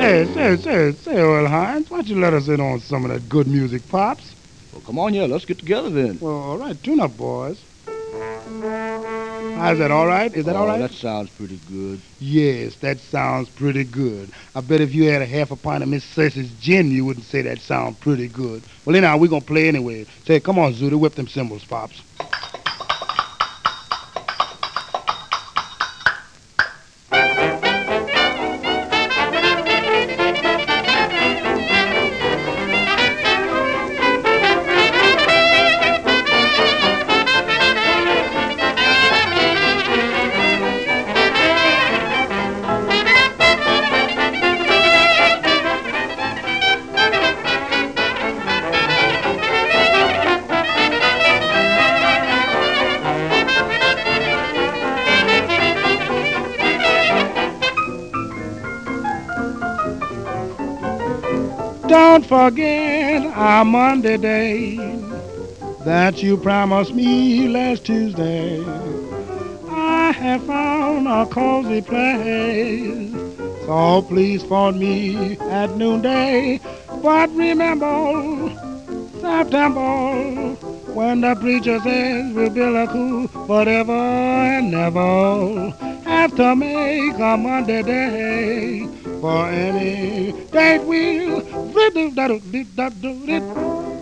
Say, Earl Hines, why don't you let us in on some of that good music, Pops? Well, come on here. Let's get together then. Well, all right, tune up, boys. Is that all right? Is that all Oh, right? that sounds pretty good. Yes, that sounds pretty good. I bet if you had a half a pint of Miss Cersei's gin, you wouldn't say that sound pretty good. Well, anyhow, we're going to play anyway. Say, come on, Zooty, whip them cymbals, Pops. Don't forget our Monday day that you promised me last Tuesday. I have found a cozy place, so please phone me at noonday. But remember, September, when the preacher says we'll build a cool forever and never have to make a Monday day for any date we'll